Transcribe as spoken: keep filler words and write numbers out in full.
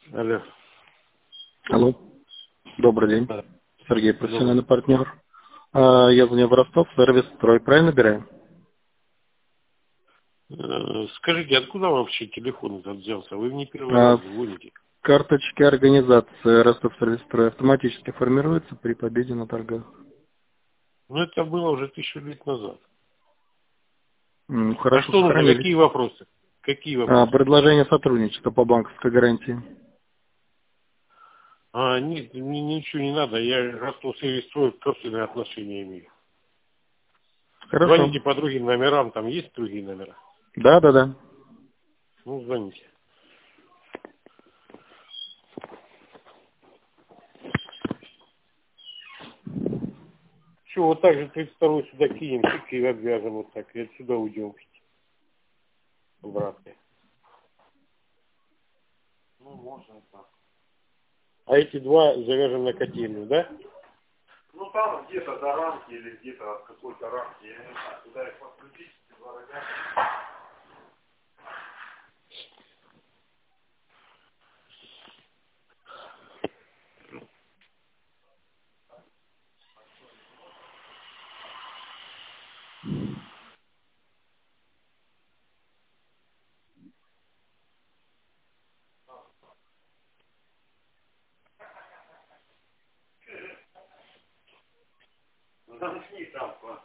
Алло. Алло. Добрый день. Да. Сергей, Добрый. профессиональный партнер. А, Я звоню в Ростов, сервис «Строй». Правильно набираем? Э, Скажите, откуда вообще телефон этот взялся? Вы мне первый А, раз с звоните. Карточки организации «Ростов сервис «Строй» автоматически формируются при победе на торгах. Ну, это было уже тысячу лет назад. М, А Хорошо что нужно? сохранились. Какие вопросы? Какие А, вопросы? Предложение сотрудничества по банковской гарантии. А, нет, мне ничего не надо. Я Ростов сервис строй собственные отношения имею. Хорошо. Звоните по другим номерам, там есть другие номера? Да, да, да. Ну, звоните. Все, вот так же тридцать второй сюда кинем, чик и обвяжем вот так. И отсюда уйдем обратно. Ну, можно так. А эти два завяжем на котельную, да? Ну там где-то до рамки или где-то от какой-то рамки, я не знаю, куда их подключить, два рога. Замкни там, класс.